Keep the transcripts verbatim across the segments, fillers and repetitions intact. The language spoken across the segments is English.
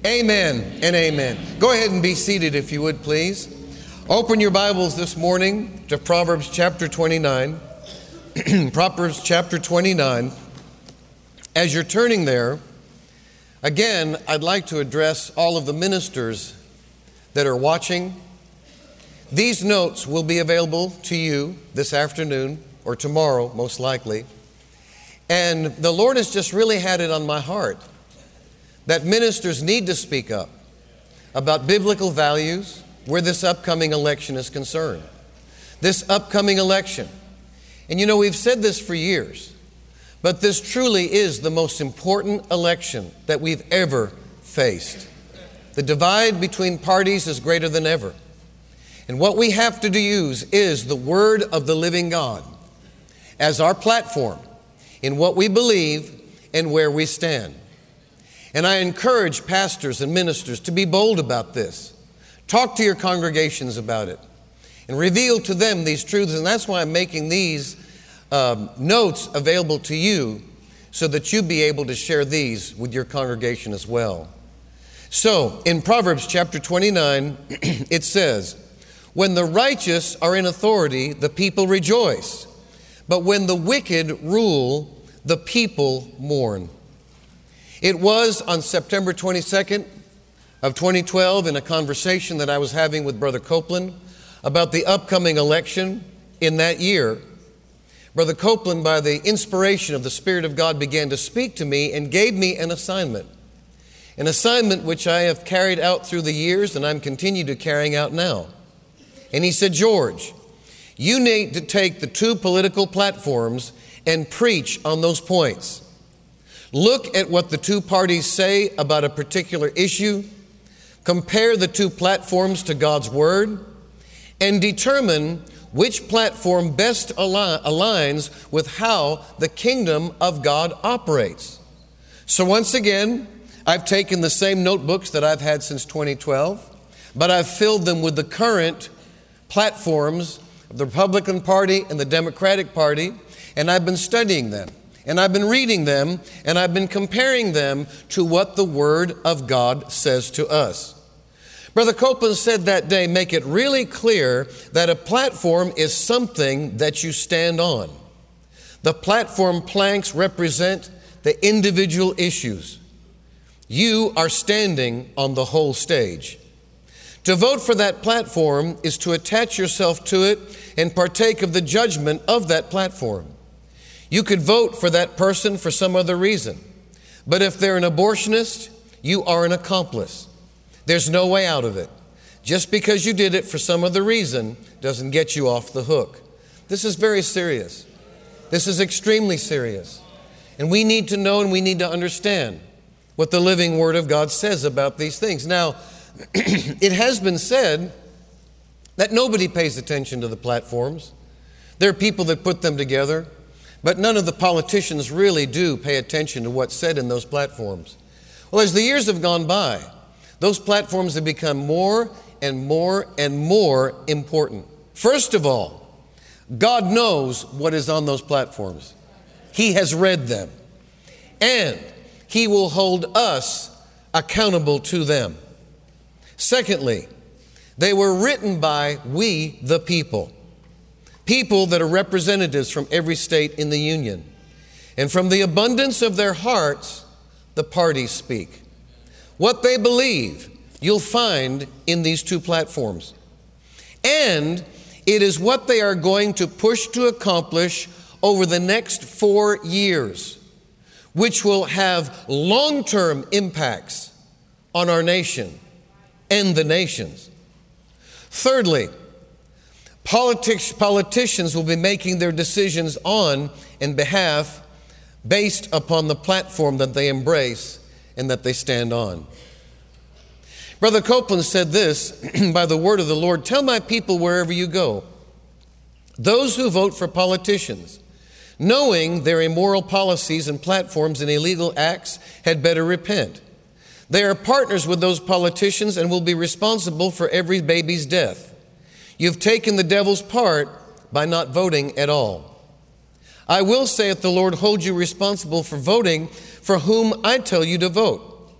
Amen and amen. Go ahead and be seated if you would, please. Open your Bibles this morning to Proverbs chapter twenty-nine. Proverbs chapter twenty-nine. As you're turning there, again, I'd like to address all of the ministers that are watching. These notes will be available to you this afternoon or tomorrow, most likely. And the Lord has just really had it on my heart that ministers need to speak up about biblical values where this upcoming election is concerned. This upcoming election. And you know, we've said this for years, but this truly is the most important election that we've ever faced. The divide between parties is greater than ever. And what we have to use is the Word of the living God as our platform in what we believe and where we stand. And I encourage pastors and ministers to be bold about this. Talk to your congregations about it and reveal to them these truths. And that's why I'm making these um, notes available to you so that you be able to share these with your congregation as well. So in Proverbs chapter twenty-nine, it says, "When the righteous are in authority, the people rejoice. But when the wicked rule, the people mourn." It was on September twenty-second of twenty twelve in a conversation that I was having with Brother Copeland about the upcoming election in that year. Brother Copeland, by the inspiration of the Spirit of God, began to speak to me and gave me an assignment. An assignment which I have carried out through the years and I'm continuing to carrying out now. And he said, "George, you need to take the two political platforms and preach on those points. Look at what the two parties say about a particular issue, compare the two platforms to God's Word, and determine which platform best al- aligns with how the kingdom of God operates." So once again, I've taken the same notebooks that I've had since twenty twelve, but I've filled them with the current platforms of the Republican Party and the Democratic Party, and I've been studying them. And I've been reading them, and I've been comparing them to what the Word of God says to us. Brother Copeland said that day, make it really clear that a platform is something that you stand on. The platform planks represent the individual issues. You are standing on the whole stage. To vote for that platform is to attach yourself to it and partake of the judgment of that platform. You could vote for that person for some other reason, but if they're an abortionist, you are an accomplice. There's no way out of it. Just because you did it for some other reason doesn't get you off the hook. This is very serious. This is extremely serious. And we need to know and we need to understand what the living Word of God says about these things. Now, it has been said that nobody pays attention to the platforms. There are people that put them together, but none of the politicians really do pay attention to what's said in those platforms. Well, as the years have gone by, those platforms have become more and more and more important. First of all, God knows what is on those platforms. He has read them, and He will hold us accountable to them. Secondly, they were written by we, the people. People that are representatives from every state in the Union. And from the abundance of their hearts, the parties speak. What they believe, you'll find in these two platforms. And it is what they are going to push to accomplish over the next four years, which will have long-term impacts on our nation and the nations. Thirdly, Politics, politicians will be making their decisions on and behalf based upon the platform that they embrace and that they stand on. Brother Copeland said this, by the word of the Lord, "Tell my people wherever you go, those who vote for politicians, knowing their immoral policies and platforms and illegal acts, had better repent. They are partners with those politicians and will be responsible for every baby's death. You've taken the devil's part by not voting at all. I will, saith the Lord, hold you responsible for voting for whom I tell you to vote.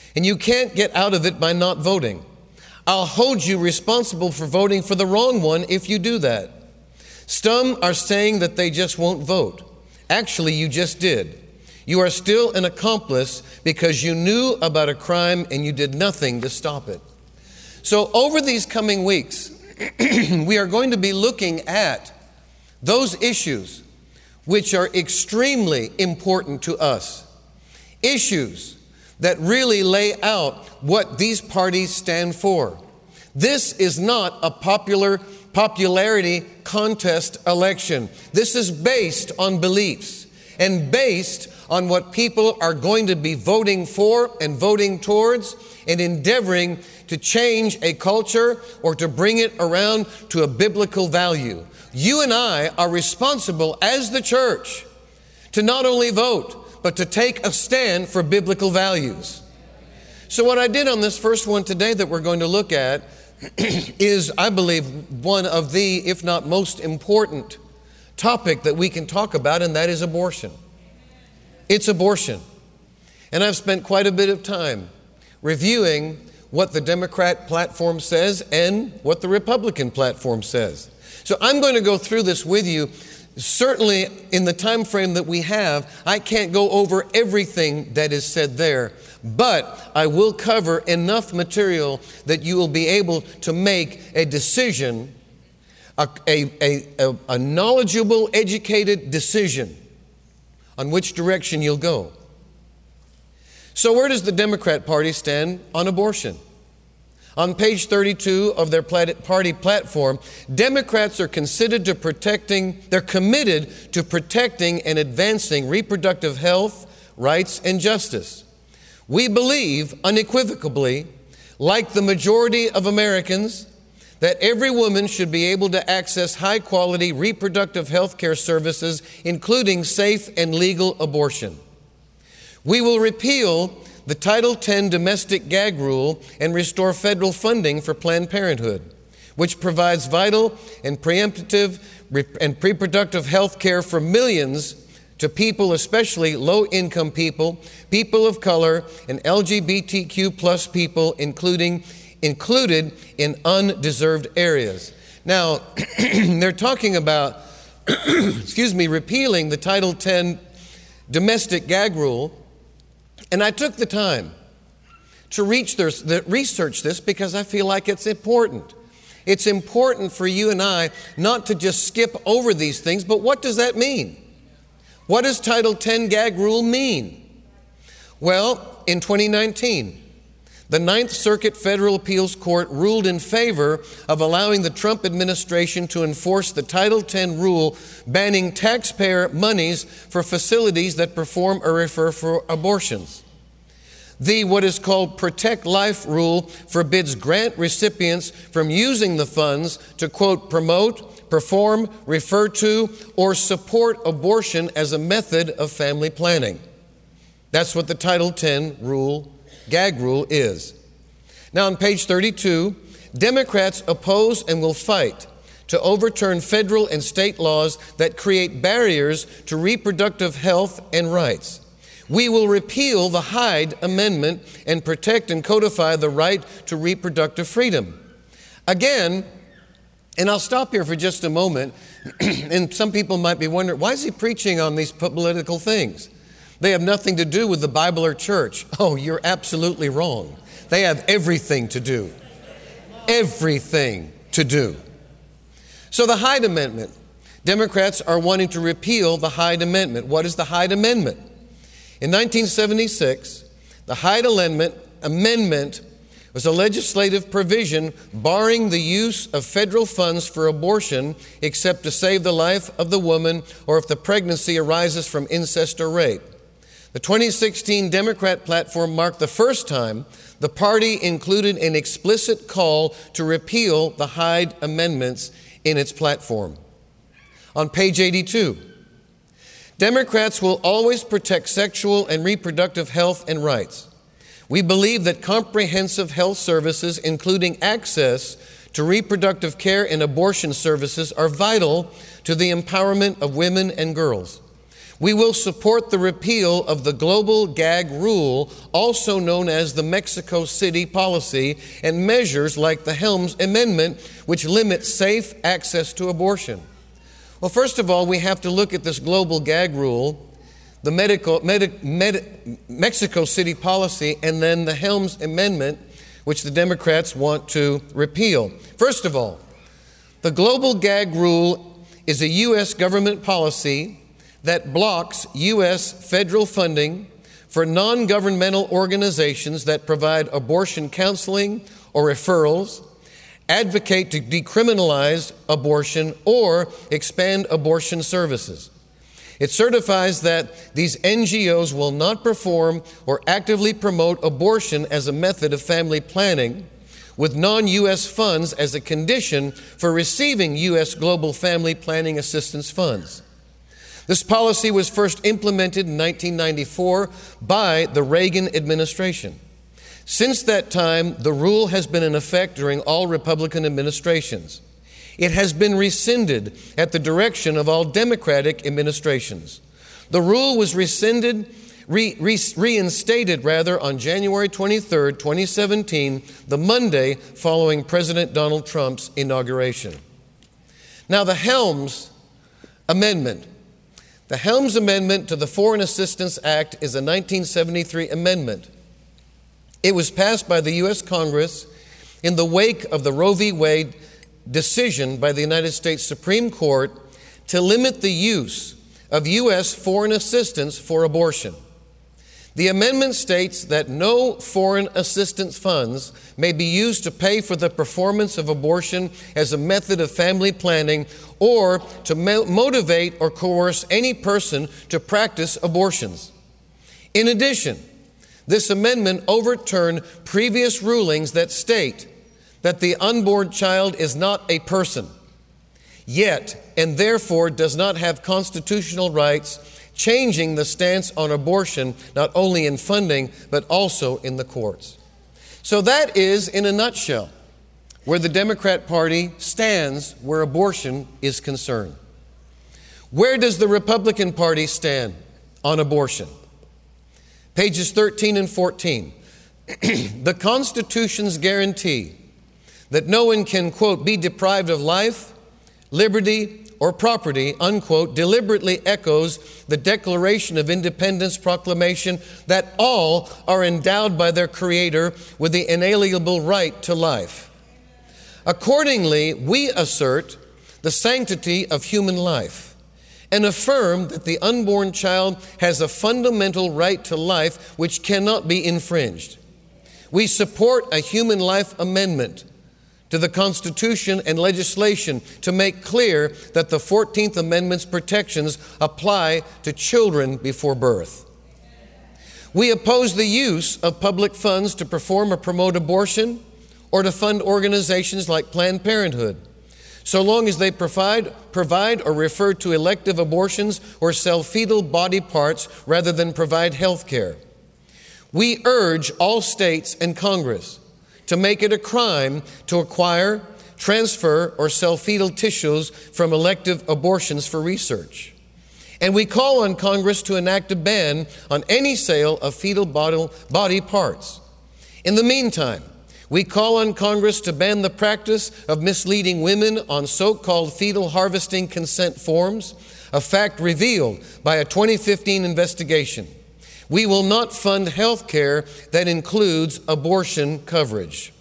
And you can't get out of it by not voting. I'll hold you responsible for voting for the wrong one if you do that. Some are saying that they just won't vote. Actually, you just did. You are still an accomplice because you knew about a crime and you did nothing to stop it. So over these coming weeks, we are going to be looking at those issues which are extremely important to us. Issues that really lay out what these parties stand for. This is not a popular popularity contest election. This is based on beliefs and based on what people are going to be voting for and voting towards and endeavoring to change a culture or to bring it around to a biblical value. You and I are responsible as the church to not only vote, but to take a stand for biblical values. So what I did on this first one today that we're going to look at is, I believe, one of the, if not most important topic that we can talk about, and that is abortion. It's abortion. And I've spent quite a bit of time reviewing what the Democrat platform says and what the Republican platform says. So I'm going to go through this with you. Certainly in the time frame that we have, I can't go over everything that is said there, but I will cover enough material that you will be able to make a decision, a, a, a, a knowledgeable, educated decision on which direction you'll go. So where does the Democrat Party stand on abortion? On page thirty-two of their party platform, Democrats are considered to protecting, they're committed to protecting and advancing reproductive health, rights, and justice. We believe unequivocally, like the majority of Americans, that every woman should be able to access high-quality reproductive health care services, including safe and legal abortion. We will repeal the Title ten domestic gag rule and restore federal funding for Planned Parenthood, which provides vital and preemptive and reproductive health care for millions to people, especially low-income people, people of color, and L G B T Q plus people, including included in undeserved areas. Now, they're talking about, excuse me, repealing the Title ten domestic gag rule. And I took the time to reach this, research this because I feel like it's important. It's important for you and I not to just skip over these things, but what does that mean? What does Title ten gag rule mean? Well, in twenty nineteen, the Ninth Circuit Federal Appeals Court ruled in favor of allowing the Trump administration to enforce the Title ten rule banning taxpayer monies for facilities that perform or refer for abortions. The what is called Protect Life rule forbids grant recipients from using the funds to, quote, promote, perform, refer to, or support abortion as a method of family planning. That's what the Title ten rule gag rule is. Now on page thirty-two, Democrats oppose and will fight to overturn federal and state laws that create barriers to reproductive health and rights. We will repeal the Hyde Amendment and protect and codify the right to reproductive freedom. Again, and I'll stop here for just a moment, and some people might be wondering, why is he preaching on these political things? They have nothing to do with the Bible or church. Oh, you're absolutely wrong. They have everything to do. Everything to do. So the Hyde Amendment. Democrats are wanting to repeal the Hyde Amendment. What is the Hyde Amendment? In nineteen seventy-six, the Hyde Amendment, amendment was a legislative provision barring the use of federal funds for abortion except to save the life of the woman or if the pregnancy arises from incest or rape. The twenty sixteen Democrat platform marked the first time the party included an explicit call to repeal the Hyde Amendments in its platform. On page eighty-two, Democrats will always protect sexual and reproductive health and rights. We believe that comprehensive health services, including access to reproductive care and abortion services, are vital to the empowerment of women and girls. We will support the repeal of the global gag rule, also known as the Mexico City policy, and measures like the Helms Amendment, which limit safe access to abortion. Well, first of all, we have to look at this global gag rule, the medical, Medi- Medi- Mexico City policy, and then the Helms Amendment, which the Democrats want to repeal. First of all, the global gag rule is a U S government policy that blocks U S federal funding for non-governmental organizations that provide abortion counseling or referrals, advocate to decriminalize abortion, or expand abortion services. It certifies that these N G Os will not perform or actively promote abortion as a method of family planning, with non-U S funds as a condition for receiving U S global family planning assistance funds. This policy was first implemented in nineteen ninety-four by the Reagan administration. Since that time, the rule has been in effect during all Republican administrations. It has been rescinded at the direction of all Democratic administrations. The rule was rescinded, re, re, reinstated rather, on January twenty-third, twenty seventeen, the Monday following President Donald Trump's inauguration. Now, the Helms Amendment. The Helms Amendment to the Foreign Assistance Act is a nineteen seventy-three amendment. It was passed by the U S Congress in the wake of the Roe v. Wade decision by the United States Supreme Court to limit the use of U S foreign assistance for abortion. The amendment states that no foreign assistance funds may be used to pay for the performance of abortion as a method of family planning or to mo- motivate or coerce any person to practice abortions. In addition, this amendment overturned previous rulings that state that the unborn child is not a person, yet and therefore does not have constitutional rights, changing the stance on abortion not only in funding but also in the courts. So that is, in a nutshell, where the Democrat Party stands where abortion is concerned. Where does the Republican Party stand on abortion? Pages thirteen and fourteen. The Constitution's guarantee that no one can, quote, be deprived of life, liberty, or property, unquote, deliberately echoes the Declaration of Independence proclamation that all are endowed by their Creator with the inalienable right to life. Accordingly, we assert the sanctity of human life and affirm that the unborn child has a fundamental right to life which cannot be infringed. We support a human life amendment to the Constitution and legislation to make clear that the fourteenth Amendment's protections apply to children before birth. We oppose the use of public funds to perform or promote abortion or to fund organizations like Planned Parenthood, so long as they provide, provide or refer to elective abortions or sell fetal body parts rather than provide health care. We urge all states and Congress to make it a crime to acquire, transfer, or sell fetal tissues from elective abortions for research. And we call on Congress to enact a ban on any sale of fetal body parts. In the meantime, we call on Congress to ban the practice of misleading women on so-called fetal harvesting consent forms, a fact revealed by a twenty fifteen investigation. We will not fund health care that includes abortion coverage.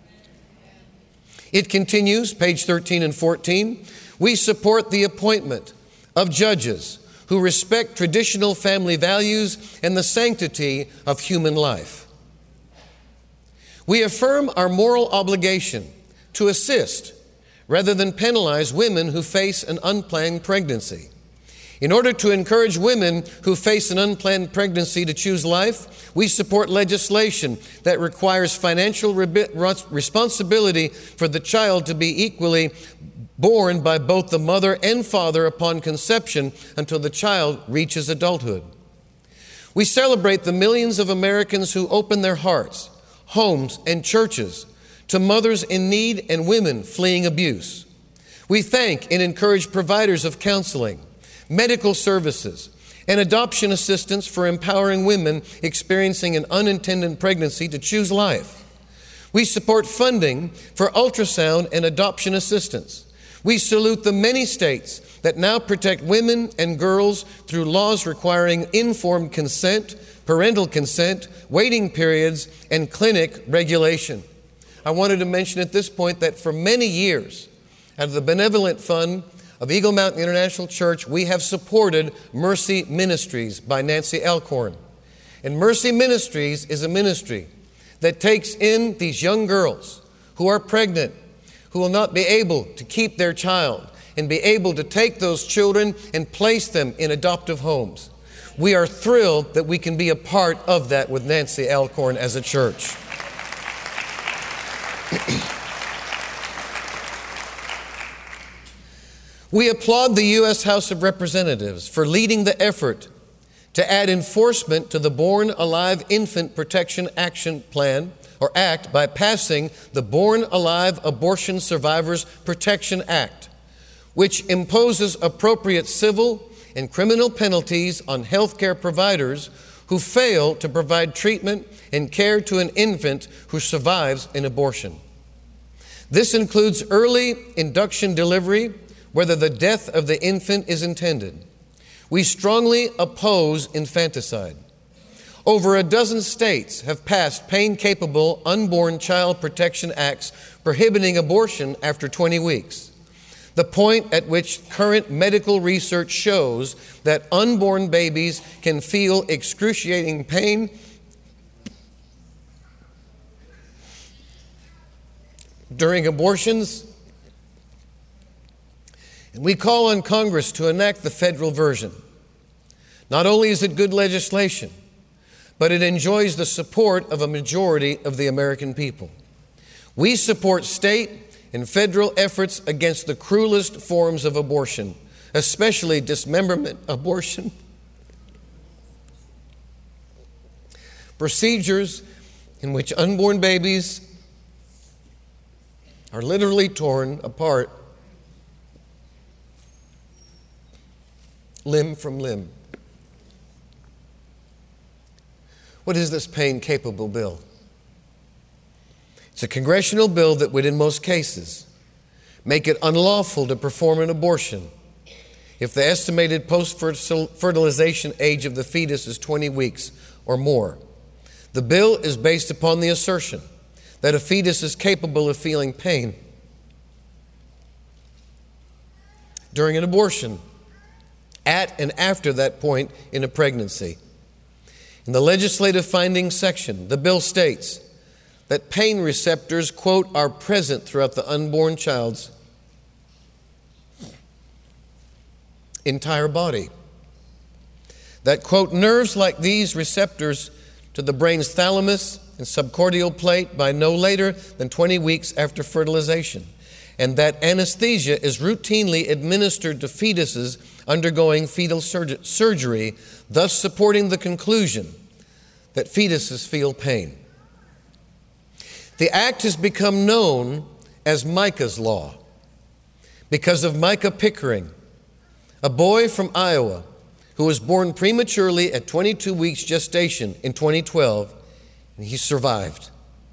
It continues, page thirteen and fourteen. We support the appointment of judges who respect traditional family values and the sanctity of human life. We affirm our moral obligation to assist rather than penalize women who face an unplanned pregnancy. In order to encourage women who face an unplanned pregnancy to choose life, we support legislation that requires financial re- responsibility for the child to be equally borne by both the mother and father upon conception until the child reaches adulthood. We celebrate the millions of Americans who open their hearts, homes, and churches to mothers in need and women fleeing abuse. We thank and encourage providers of counseling, medical services, and adoption assistance for empowering women experiencing an unintended pregnancy to choose life. We support funding for ultrasound and adoption assistance. We salute the many states that now protect women and girls through laws requiring informed consent, parental consent, waiting periods, and clinic regulation. I wanted to mention at this point that for many years, out of the benevolent fund of Eagle Mountain International Church, we have supported Mercy Ministries by Nancy Alcorn. And Mercy Ministries is a ministry that takes in these young girls who are pregnant, who will not be able to keep their child, and be able to take those children and place them in adoptive homes. We are thrilled that we can be a part of that with Nancy Alcorn as a church. We applaud the U S House of Representatives for leading the effort to add enforcement to the Born Alive Infant Protection Action Plan, or Act, by passing the Born Alive Abortion Survivors Protection Act, which imposes appropriate civil and criminal penalties on healthcare providers who fail to provide treatment and care to an infant who survives an abortion. This includes early induction delivery, whether the death of the infant is intended. We strongly oppose infanticide. Over a dozen states have passed pain-capable unborn child protection acts prohibiting abortion after twenty weeks. The point at which current medical research shows that unborn babies can feel excruciating pain during abortions. And we call on Congress to enact the federal version. Not only is it good legislation, but it enjoys the support of a majority of the American people. We support state and federal efforts against the cruelest forms of abortion, especially dismemberment abortion, procedures in which unborn babies are literally torn apart limb from limb. What is this pain-capable bill? It's a congressional bill that would, in most cases, make it unlawful to perform an abortion if the estimated post-fertilization age of the fetus is twenty weeks or more. The bill is based upon the assertion that a fetus is capable of feeling pain during an abortion, at and after that point in a pregnancy. In the legislative findings section, the bill states that pain receptors, quote, are present throughout the unborn child's entire body. That, quote, nerves like these receptors to the brain's thalamus and subcortical plate by no later than twenty weeks after fertilization, and that anesthesia is routinely administered to fetuses undergoing fetal surg- surgery, thus supporting the conclusion that fetuses feel pain. The act has become known as Micah's Law because of Micah Pickering, a boy from Iowa who was born prematurely at twenty-two weeks gestation in twenty twelve, and he survived.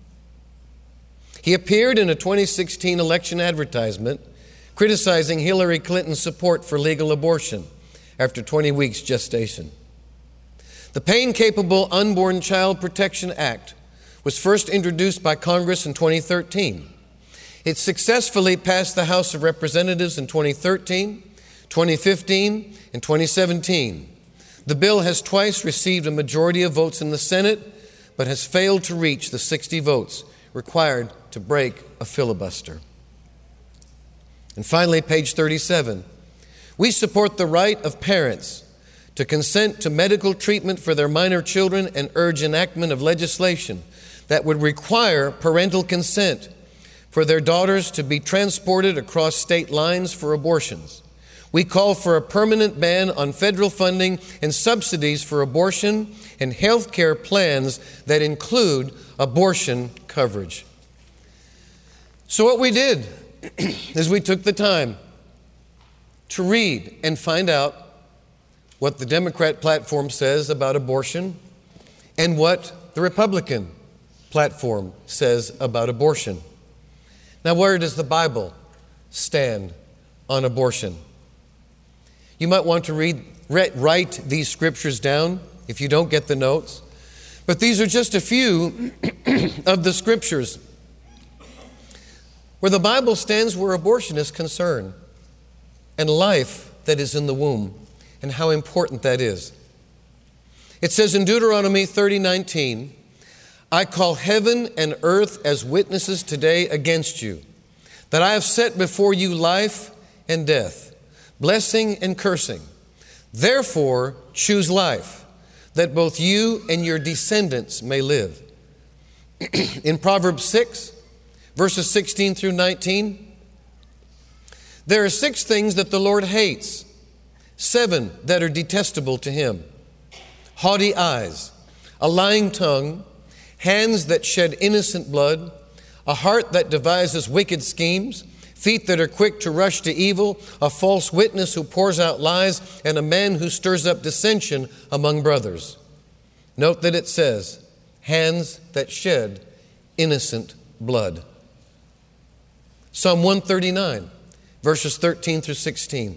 He appeared in a twenty sixteen election advertisement criticizing Hillary Clinton's support for legal abortion after twenty weeks gestation. The Pain-Capable Unborn Child Protection Act was first introduced by Congress in twenty thirteen. It successfully passed the House of Representatives in twenty thirteen, twenty fifteen, and twenty seventeen. The bill has twice received a majority of votes in the Senate, but has failed to reach the sixty votes required to break a filibuster. And finally, page thirty-seven. We support the right of parents to consent to medical treatment for their minor children and urge enactment of legislation that would require parental consent for their daughters to be transported across state lines for abortions. We call for a permanent ban on federal funding and subsidies for abortion and health care plans that include abortion coverage. So what we did is we took the time to read and find out what the Democrat platform says about abortion and what the Republican platform says about abortion. Now, where does the Bible stand on abortion? You might want to read, write these scriptures down if you don't get the notes. But these are just a few of the scriptures where the Bible stands where abortion is concerned and life that is in the womb and how important that is. It says in Deuteronomy thirty nineteen, I call heaven and earth as witnesses today against you, that I have set before you life and death, blessing and cursing. Therefore, choose life, that both you and your descendants may live. In Proverbs six, verses sixteen through nineteen, there are six things that the Lord hates, seven that are detestable to him: haughty eyes, a lying tongue, hands that shed innocent blood, a heart that devises wicked schemes, feet that are quick to rush to evil, a false witness who pours out lies, and a man who stirs up dissension among brothers. Note that it says, hands that shed innocent blood. Psalm one thirty-nine, verses thirteen through sixteen.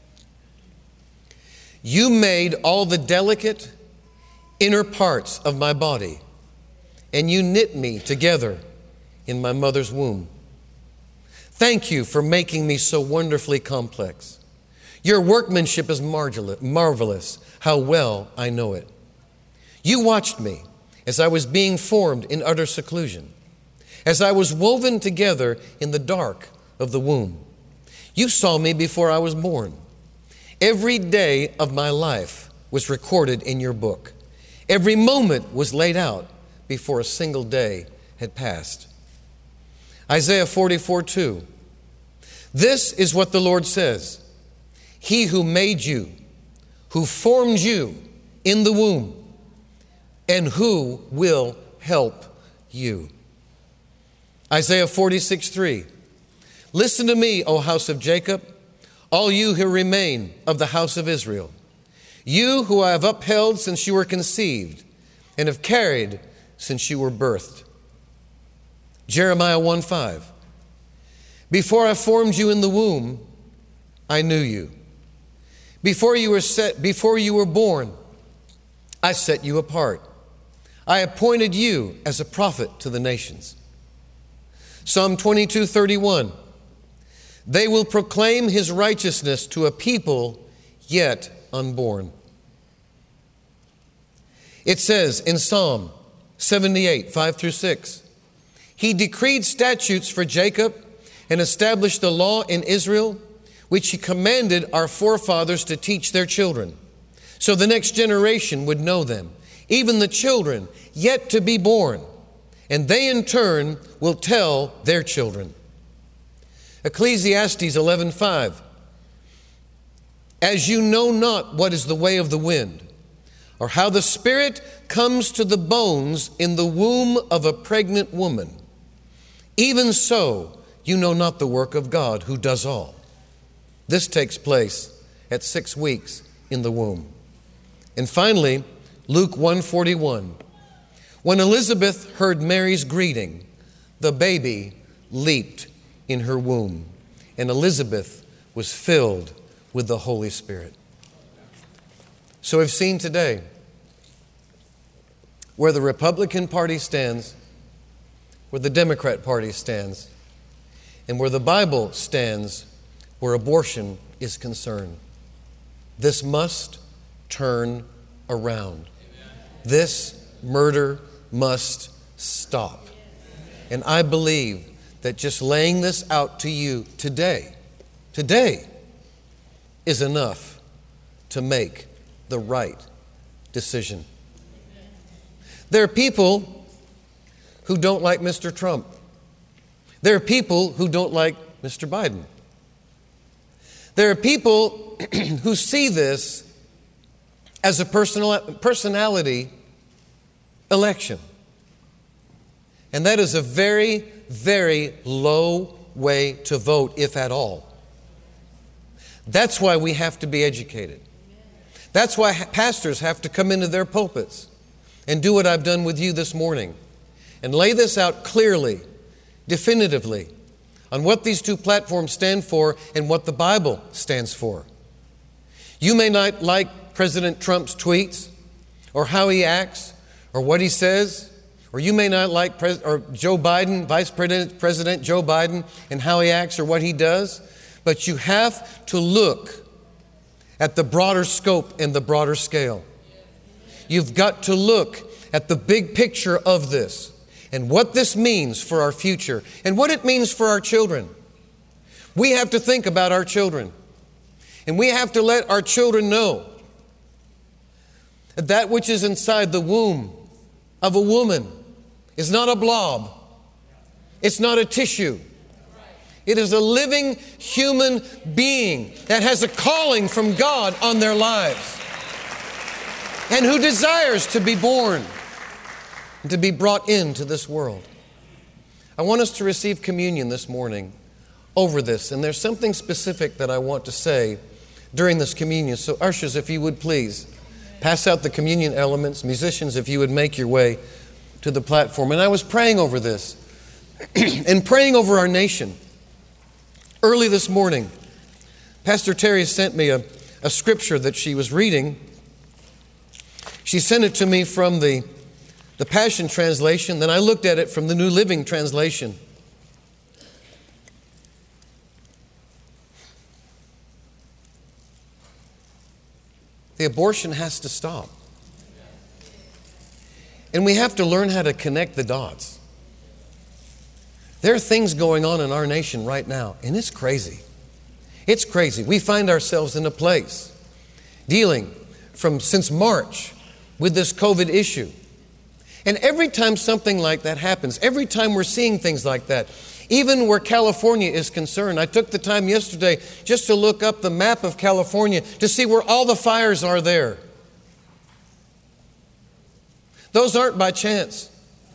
You made all the delicate inner parts of my body, and you knit me together in my mother's womb. Thank you for making me so wonderfully complex. Your workmanship is marvelous. How well I know it. You watched me as I was being formed in utter seclusion, as I was woven together in the dark of the womb. You saw me before I was born. Every day of my life was recorded in your book. Every moment was laid out before a single day had passed. Isaiah forty-four two. This is what the Lord says. He who made you, who formed you in the womb, and who will help you. Isaiah forty-six three. Listen to me, O house of Jacob, all you who remain of the house of Israel, you who I have upheld since you were conceived and have carried since you were birthed. Jeremiah one five. Before I formed you in the womb, I knew you. Before you were set, before you were born, I set you apart. I appointed you as a prophet to the nations. Psalm twenty-two thirty-one. They will proclaim his righteousness to a people yet unborn. It says in Psalm seventy-eight, five through six, he decreed statutes for Jacob and established the law in Israel, which he commanded our forefathers to teach their children, so the next generation would know them, even the children yet to be born, and they in turn will tell their children. Ecclesiastes eleven five. As you know not what is the way of the wind, or how the Spirit comes to the bones in the womb of a pregnant woman, even so you know not the work of God who does all. This takes place at six weeks in the womb. And finally, Luke one forty-one. When Elizabeth heard Mary's greeting, the baby leaped in her womb, and Elizabeth was filled with the Holy Spirit. So we've seen today where the Republican Party stands, where the Democrat Party stands, and where the Bible stands where abortion is concerned. This must turn around. This murder must stop. And I believe that just laying this out to you today, today, is enough to make the right decision. There are people who don't like Mister Trump. There are people who don't like Mister Biden. There are people who see this as a personal, personality election. And that is a very, very low way to vote, if at all. That's why we have to be educated. That's why pastors have to come into their pulpits and do what I've done with you this morning and lay this out clearly, definitively, on what these two platforms stand for and what the Bible stands for. You may not like President Trump's tweets or how he acts or what he says, or you may not like Pres- or Joe Biden, Vice President, President Joe Biden, and how he acts or what he does, but you have to look at the broader scope and the broader scale. You've got to look at the big picture of this and what this means for our future and what it means for our children. We have to think about our children, and we have to let our children know that that which is inside the womb of a woman is not a blob. It's not a tissue. It is a living human being that has a calling from God on their lives and who desires to be born and to be brought into this world. I want us to receive communion this morning over this, and there's something specific that I want to say during this communion. So ushers, if you would please pass out the communion elements. Musicians, if you would make your way to the platform. And I was praying over this and praying over our nation. Early this morning, Pastor Terry sent me a, a scripture that she was reading. She sent it to me from the, the Passion Translation. Then I looked at it from the New Living Translation. The abortion has to stop. And we have to learn how to connect the dots. There are things going on in our nation right now, and it's crazy. It's crazy. We find ourselves in a place dealing from since March with this COVID issue. And every time something like that happens, every time we're seeing things like that, even where California is concerned, I took the time yesterday just to look up the map of California to see where all the fires are there. Those aren't by chance.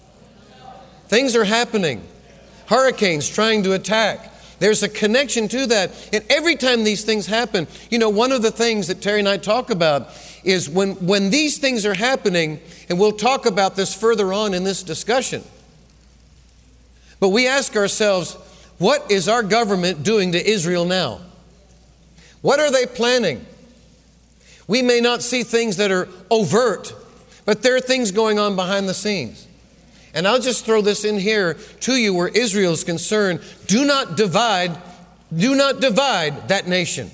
Things are happening. Hurricanes trying to attack. There's a connection to that. And every time these things happen, you know, one of the things that Terry and I talk about is when, when these things are happening, and we'll talk about this further on in this discussion, but we ask ourselves, what is our government doing to Israel now? What are they planning? We may not see things that are overt, but there are things going on behind the scenes. And I'll just throw this in here to you where Israel is concerned. Do not divide, do not divide that nation.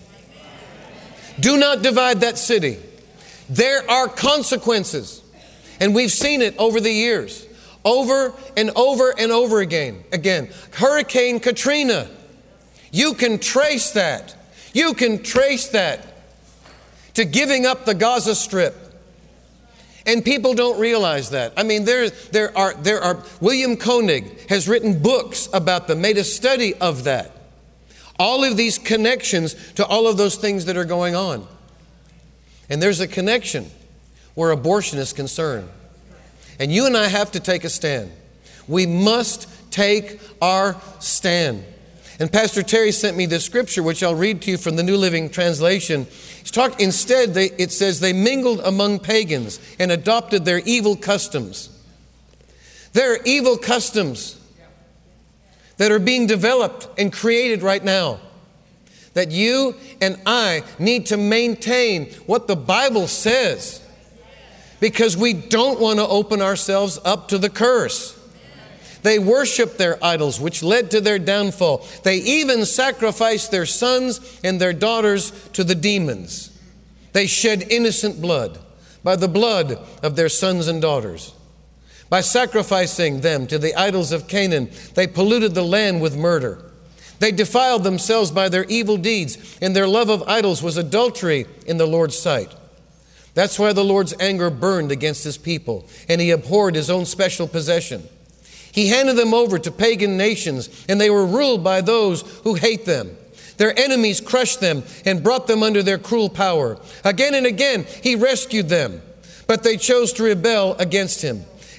Do not divide that city. There are consequences. And we've seen it over the years. Over and over and over again. Again, Hurricane Katrina. You can trace that. You can trace that to giving up the Gaza Strip. And people don't realize that. I mean, there, there are, there are, William Koenig has written books about them, made a study of that. All of these connections to all of those things that are going on. And there's a connection where abortion is concerned. And you and I have to take a stand. We must take our stand. And Pastor Terry sent me this scripture, which I'll read to you from the New Living Translation. He's talk, instead, they, it says, they mingled among pagans and adopted their evil customs. There are evil customs that are being developed and created right now that you and I need to maintain what the Bible says, because we don't want to open ourselves up to the curse. They worshiped their idols, which led to their downfall. They even sacrificed their sons and their daughters to the demons. They shed innocent blood by the blood of their sons and daughters. By sacrificing them to the idols of Canaan, they polluted the land with murder. They defiled themselves by their evil deeds, and their love of idols was adultery in the Lord's sight. That's why the Lord's anger burned against his people, and he abhorred his own special possession. He handed them over to pagan nations, and they were ruled by those who hate them. Their enemies crushed them and brought them under their cruel power. Again and again, he rescued them, but they chose to rebel against him.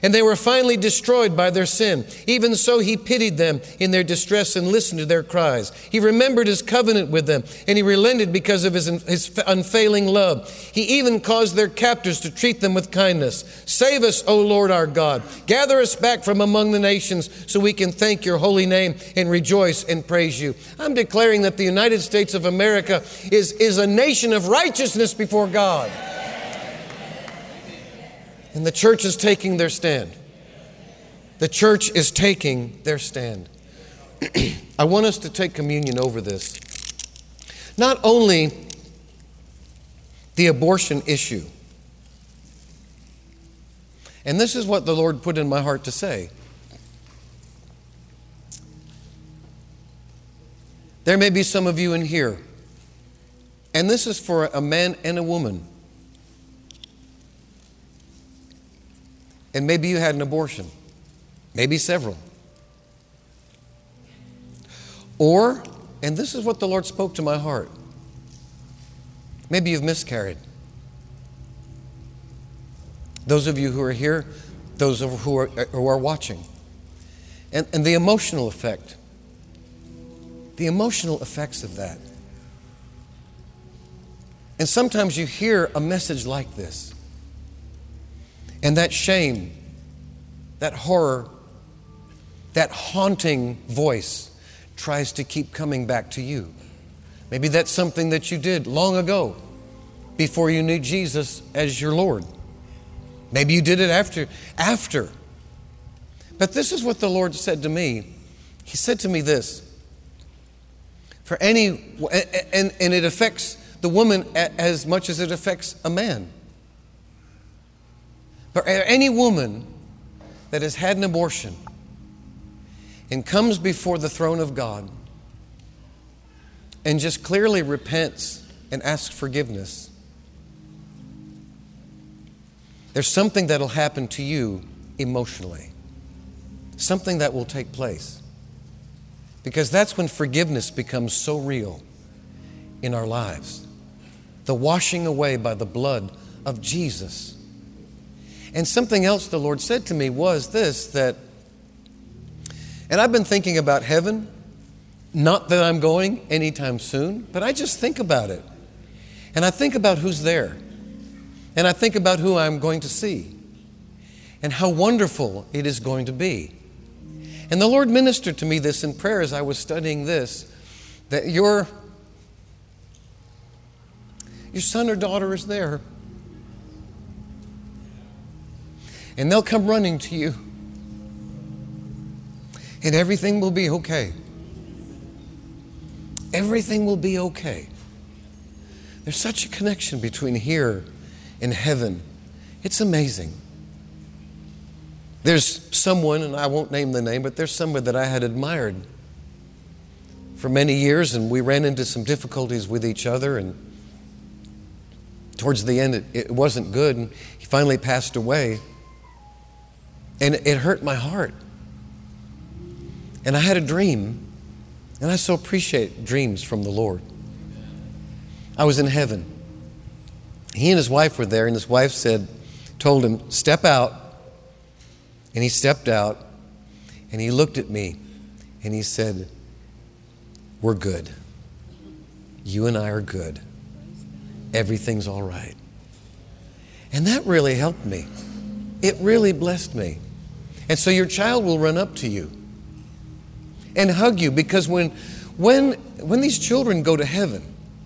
and they were finally destroyed by their sin. Even so, he pitied them in their distress and listened to their cries. He remembered his covenant with them, and he relented because of his, his unfailing love. He even caused their captors to treat them with kindness. Save us, O Lord our God. Gather us back from among the nations so we can thank your holy name and rejoice and praise you. I'm declaring that the United States of America is, is a nation of righteousness before God. And the church is taking their stand. The church is taking their stand. I want us to take communion over this. Not only the abortion issue. And this is what the Lord put in my heart to say. There may be some of you in here, and this is for a man and a woman. And maybe you had an abortion, maybe several. Or, and this is what the Lord spoke to my heart, maybe you've miscarried. Those of you who are here, those of who are, who are watching. And, and the emotional effect, the emotional effects of that. And sometimes you hear a message like this, and that shame, that horror, that haunting voice tries to keep coming back to you. Maybe that's something that you did long ago before you knew Jesus as your Lord. Maybe you did it after, after. But this is what the Lord said to me. He said to me this, for any, and, and it affects the woman as much as it affects a man. For any woman that has had an abortion and comes before the throne of God and just clearly repents and asks forgiveness, there's something that'll happen to you emotionally. Something that will take place. Because that's when forgiveness becomes so real in our lives. The washing away by the blood of Jesus. And something else the Lord said to me was this, that, and I've been thinking about heaven, not that I'm going anytime soon, but I just think about it. And I think about who's there. And I think about who I'm going to see. And how wonderful it is going to be. And the Lord ministered to me this in prayer as I was studying this, that your, your son or daughter is there. And they'll come running to you. And everything will be okay. Everything will be okay. There's such a connection between here and heaven. It's amazing. There's someone, and I won't name the name, but there's someone that I had admired for many years, and we ran into some difficulties with each other, and towards the end it, it wasn't good, and he finally passed away. And it hurt my heart. And I had a dream, and I so appreciate dreams from the Lord. I was in heaven. He and his wife were there, and his wife said, told him, step out. And he stepped out, and he looked at me, and he said, we're good. You and I are good. Everything's all right. And that really helped me. It really blessed me. And so your child will run up to you and hug you, because when, when, when these children go to heaven,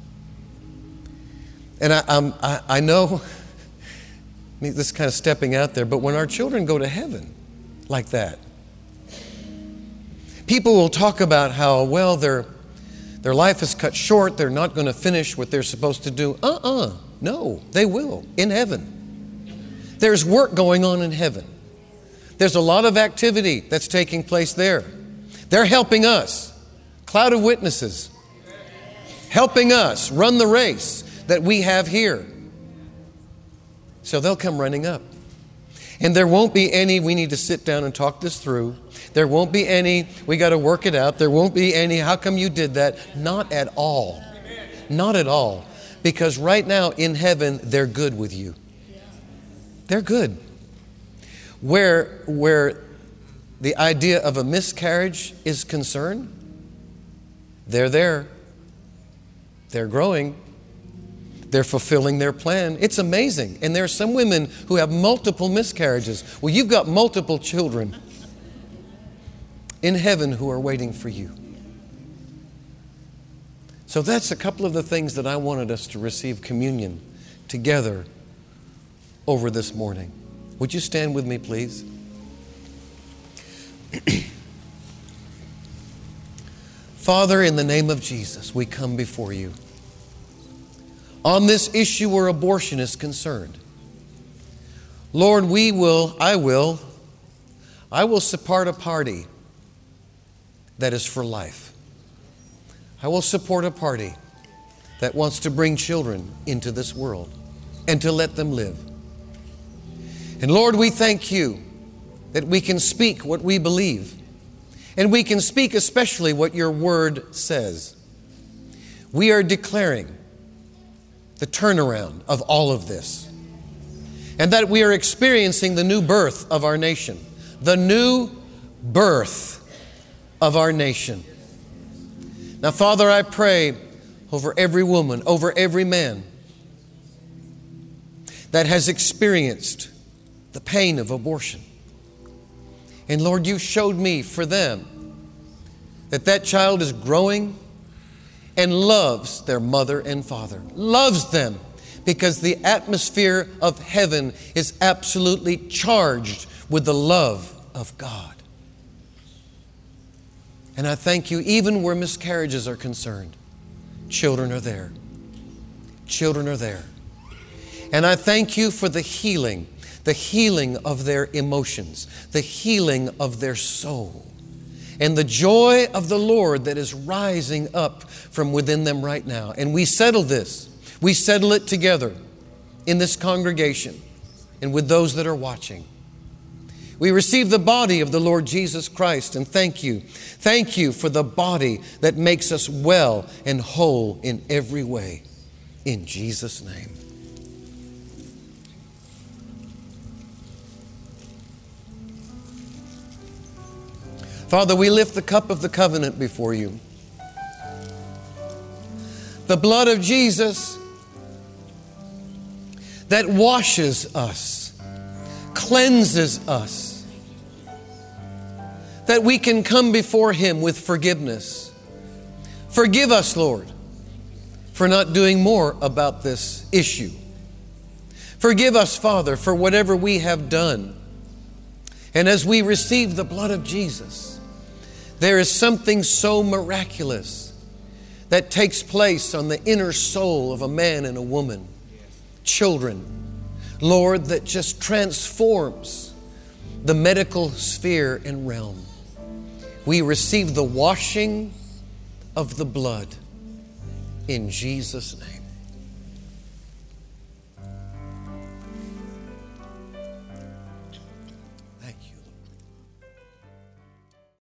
and I, um, I, I know this is kind of stepping out there, but when our children go to heaven like that, people will talk about how, well, their, their life is cut short, they're not going to finish what they're supposed to do. Uh-uh, no, they will in heaven. There's work going on in heaven. There's a lot of activity that's taking place there. They're helping us, cloud of witnesses, helping us run the race that we have here. So they'll come running up. And there won't be any, we need to sit down and talk this through. There won't be any, we got to work it out. There won't be any, how come you did that? Not at all. Not at all. Because right now in heaven, they're good with you. They're good. where, where the idea of a miscarriage is concerned, they're there. They're growing. They're fulfilling their plan. It's amazing. And there are some women who have multiple miscarriages. Well, you've got multiple children in heaven who are waiting for you. So that's a couple of the things that I wanted us to receive communion together over this morning. Would you stand with me, please? Father, in the name of Jesus, we come before you on this issue where abortion is concerned. Lord, we will, I will, I will support a party that is for life. I will support a party that wants to bring children into this world and to let them live. And Lord, we thank you that we can speak what we believe, and we can speak especially what your word says. We are declaring the turnaround of all of this, and that we are experiencing the new birth of our nation, the new birth of our nation. Now, Father, I pray over every woman, over every man that has experienced the pain of abortion. And Lord, you showed me for them that that child is growing and loves their mother and father, loves them because the atmosphere of heaven is absolutely charged with the love of God. And I thank you, even where miscarriages are concerned, children are there. Children are there. And I thank you for the healing, the healing of their emotions, the healing of their soul, and the joy of the Lord that is rising up from within them right now. And we settle this. We settle it together in this congregation and with those that are watching. We receive the body of the Lord Jesus Christ, and thank you. Thank you for the body that makes us well and whole in every way. In Jesus' name. Father, we lift the cup of the covenant before you. The blood of Jesus that washes us, cleanses us, that we can come before Him with forgiveness. Forgive us, Lord, for not doing more about this issue. Forgive us, Father, for whatever we have done. And as we receive the blood of Jesus, there is something so miraculous that takes place on the inner soul of a man and a woman, children, Lord, that just transforms the medical sphere and realm. We receive the washing of the blood in Jesus' name.